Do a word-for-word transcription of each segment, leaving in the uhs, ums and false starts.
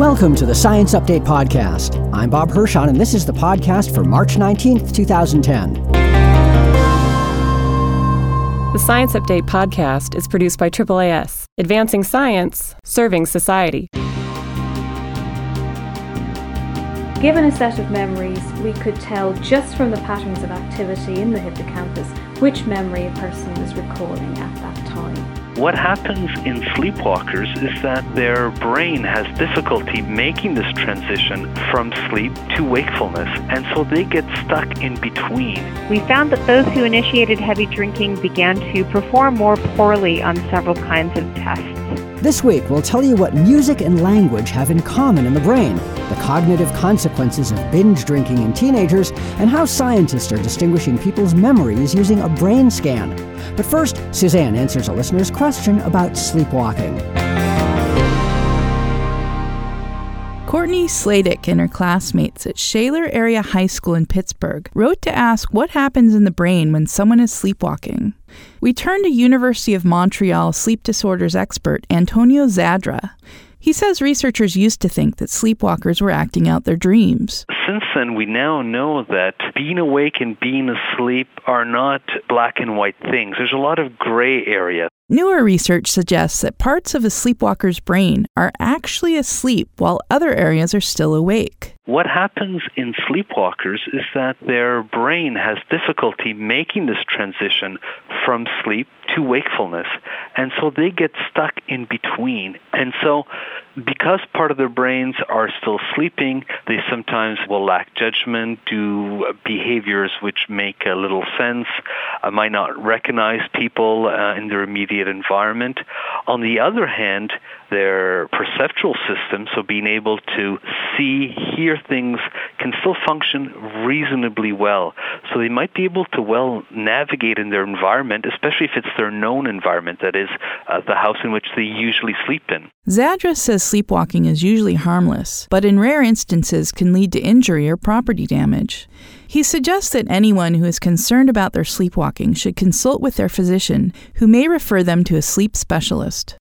Welcome to the Science Update Podcast. I'm Bob Hirschon, and this is the podcast for March nineteenth, twenty ten. The Science Update Podcast is produced by triple A S, advancing science, serving society. Given a set of memories, we could tell just from the patterns of activity in the hippocampus which memory a person was recalling at that time. What happens in sleepwalkers is that their brain has difficulty making this transition from sleep to wakefulness, and so they get stuck in between. We found that those who initiated heavy drinking began to perform more poorly on several kinds of tests. This week, we'll tell you what music and language have in common in the brain, the cognitive consequences of binge drinking in teenagers, and how scientists are distinguishing people's memories using a brain scan. But first, Suzanne answers a listener's question about sleepwalking. Courtney Sladek and her classmates at Shaler Area High School in Pittsburgh wrote to ask what happens in the brain when someone is sleepwalking. We turned to University of Montreal sleep disorders expert Antonio Zadra. He says researchers used to think that sleepwalkers were acting out their dreams. Since then, we now know that being awake and being asleep are not black and white things. There's a lot of gray area. Newer research suggests that parts of a sleepwalker's brain are actually asleep while other areas are still awake. What happens in sleepwalkers is that their brain has difficulty making this transition from sleep to wakefulness, and so they get stuck in between. And so because part of their brains are still sleeping, they sometimes will lack judgment, do behaviors which make a little sense, uh, might not recognize people uh, in their immediate environment. On the other hand, their perceptual system, so being able to see, hear things, can still function reasonably well. So they might be able to well navigate in their environment, especially if it's their known environment, that is, uh, the house in which they usually sleep in. Zadra says sleepwalking is usually harmless, but in rare instances can lead to injury or property damage. He suggests that anyone who is concerned about their sleepwalking should consult with their physician, who may refer them to a sleep specialist.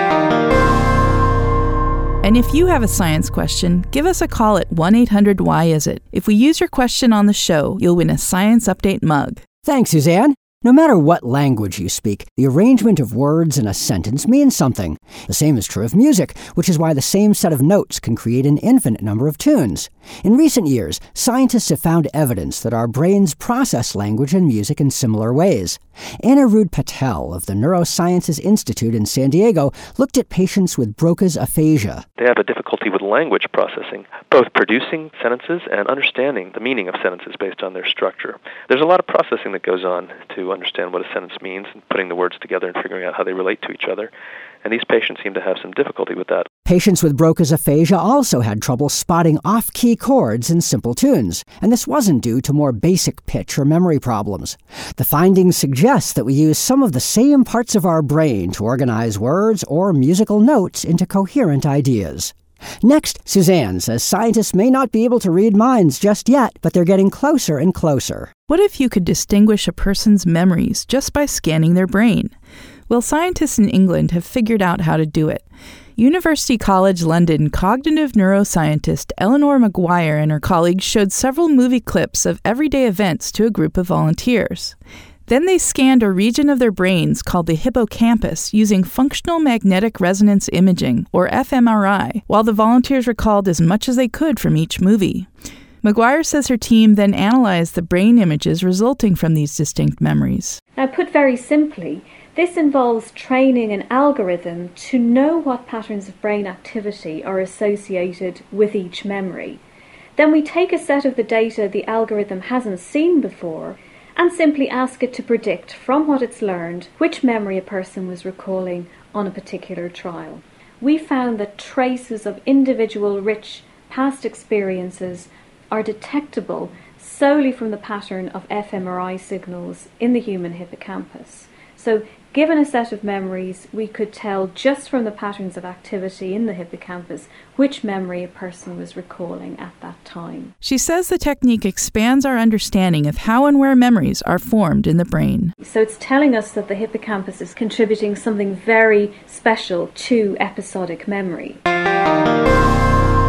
And if you have a science question, give us a call at one eight hundred why is it. If we use your question on the show, you'll win a Science Update mug. Thanks, Suzanne. No matter what language you speak, the arrangement of words in a sentence means something. The same is true of music, which is why the same set of notes can create an infinite number of tunes. In recent years, scientists have found evidence that our brains process language and music in similar ways. Anirudh Patel of the Neurosciences Institute in San Diego looked at patients with Broca's aphasia. They have a difficulty with language processing, both producing sentences and understanding the meaning of sentences based on their structure. There's a lot of processing that goes on to understand what a sentence means and putting the words together and figuring out how they relate to each other. And these patients seem to have some difficulty with that. Patients with Broca's aphasia also had trouble spotting off-key chords in simple tunes, and this wasn't due to more basic pitch or memory problems. The findings suggest that we use some of the same parts of our brain to organize words or musical notes into coherent ideas. Next, Suzanne says scientists may not be able to read minds just yet, but they're getting closer and closer. What if you could distinguish a person's memories just by scanning their brain? Well, scientists in England have figured out how to do it. University College London cognitive neuroscientist Eleanor Maguire and her colleagues showed several movie clips of everyday events to a group of volunteers. Then they scanned a region of their brains called the hippocampus using functional magnetic resonance imaging, or f M R I, while the volunteers recalled as much as they could from each movie. Maguire says her team then analyzed the brain images resulting from these distinct memories. Now, put very simply, this involves training an algorithm to know what patterns of brain activity are associated with each memory. Then we take a set of the data the algorithm hasn't seen before and simply ask it to predict from what it's learned which memory a person was recalling on a particular trial. We found that traces of individual rich past experiences are detectable solely from the pattern of f M R I signals in the human hippocampus. So, given a set of memories, we could tell just from the patterns of activity in the hippocampus which memory a person was recalling at that time. She says the technique expands our understanding of how and where memories are formed in the brain. So it's telling us that the hippocampus is contributing something very special to episodic memory.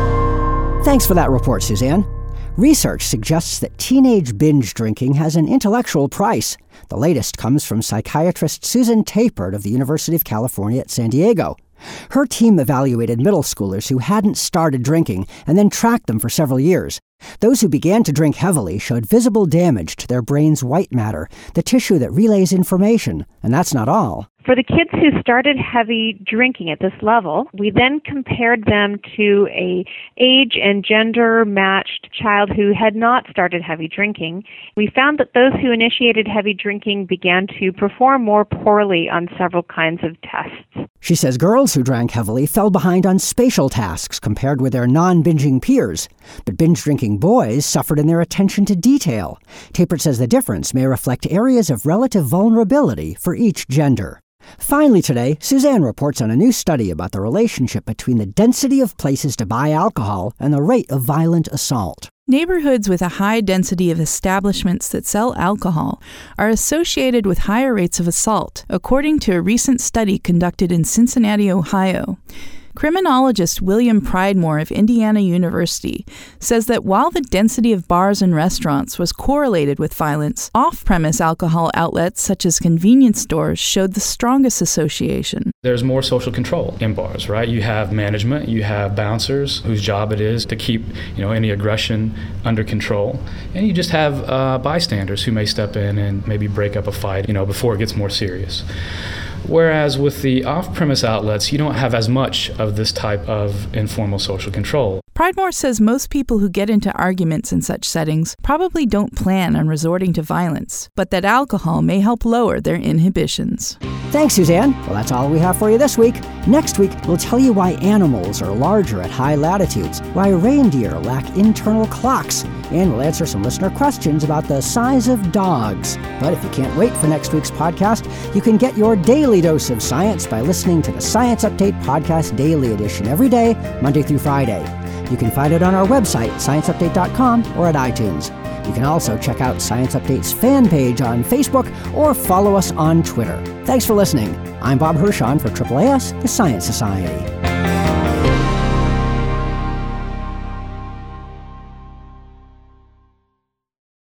Thanks for that report, Suzanne. Research suggests that teenage binge drinking has an intellectual price. The latest comes from psychiatrist Susan Tapert of the University of California at San Diego. Her team evaluated middle schoolers who hadn't started drinking and then tracked them for several years. Those who began to drink heavily showed visible damage to their brain's white matter, the tissue that relays information. And that's not all. For the kids who started heavy drinking at this level, we then compared them to a age and gender matched child who had not started heavy drinking. We found that those who initiated heavy drinking began to perform more poorly on several kinds of tests. She says girls who drank heavily fell behind on spatial tasks compared with their non-binging peers. But binge-drinking boys suffered in their attention to detail. Tapert says the difference may reflect areas of relative vulnerability for each gender. Finally today, Suzanne reports on a new study about the relationship between the density of places to buy alcohol and the rate of violent assault. Neighborhoods with a high density of establishments that sell alcohol are associated with higher rates of assault, according to a recent study conducted in Cincinnati, Ohio. Criminologist William Pridemore of Indiana University says that while the density of bars and restaurants was correlated with violence, off-premise alcohol outlets such as convenience stores showed the strongest association. There's more social control in bars, right? You have management, you have bouncers whose job it is to keep, you know, any aggression under control, and you just have uh, bystanders who may step in and maybe break up a fight, you know, before it gets more serious. Whereas with the off-premise outlets, you don't have as much of this type of informal social control. Pridemore says most people who get into arguments in such settings probably don't plan on resorting to violence, but that alcohol may help lower their inhibitions. Thanks, Suzanne. Well, that's all we have for you this week. Next week, we'll tell you why animals are larger at high latitudes, why reindeer lack internal clocks, and we'll answer some listener questions about the size of dogs. But if you can't wait for next week's podcast, you can get your daily dose of science by listening to the Science Update Podcast Daily Edition every day, Monday through Friday. You can find it on our website, science update dot com, or at iTunes. You can also check out Science Update's fan page on Facebook or follow us on Twitter. Thanks for listening. I'm Bob Hirschon for Triple A S, the Science Society.